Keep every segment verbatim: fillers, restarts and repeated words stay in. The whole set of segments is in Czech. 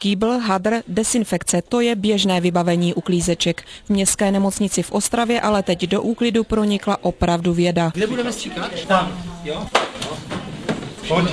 Kýbl, hadr, desinfekce, to je běžné vybavení uklízeček. V městské nemocnici v Ostravě ale teď do úklidu pronikla opravdu věda. Kde budeme stříkat? Tam, jo? Pojď.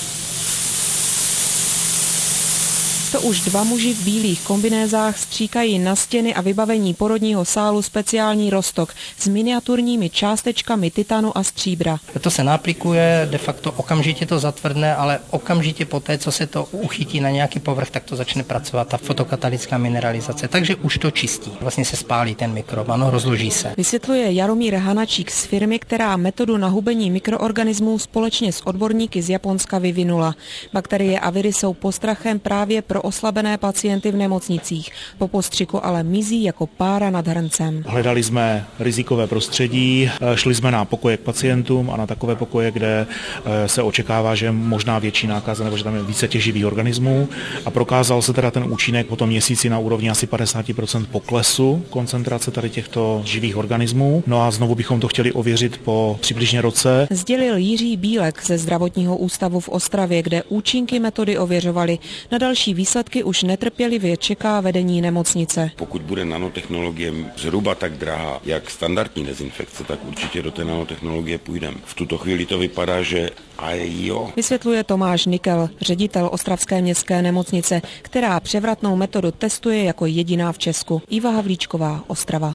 To už dva muži v bílých kombinézách stříkají na stěny a vybavení porodního sálu speciální roztok s miniaturními částečkami titanu a stříbra. To se naaplikuje, de facto okamžitě to zatvrdne, ale okamžitě poté, co se to uchytí na nějaký povrch, tak to začne pracovat ta fotokatalická mineralizace, takže už to čistí. Vlastně se spálí ten mikrob, ano, rozloží se. Vysvětluje Jaromír Hanačík z firmy, která metodu na hubení mikroorganismů společně s odborníky z Japonska vyvinula. Bakterie a viry jsou postrachem právě pro oslabené pacienty v nemocnicích. Po postřiku ale mizí jako pára nad hrncem. Hledali jsme rizikové prostředí, šli jsme na pokoje k pacientům a na takové pokoje, kde se očekává, že možná větší nákaza nebo že tam je více těch živých organismů, a prokázal se teda ten účinek po tom měsíci na úrovni asi padesát procent poklesu koncentrace tady těchto živých organismů. No a znovu bychom to chtěli ověřit po přibližně roce. Sdělil Jiří Bílek ze Zdravotního ústavu v Ostravě, kde účinky metody ověřovali. Na další výsledky už netrpělivě čeká vedení nemocnice. Pokud bude nanotechnologie zhruba tak drahá, jak standardní dezinfekce, tak určitě do té nanotechnologie půjdeme. V tuto chvíli to vypadá, že a jo. Vysvětluje Tomáš Nikel, ředitel Ostravské městské nemocnice, která převratnou metodu testuje jako jediná v Česku. Iva Havlíčková, Ostrava.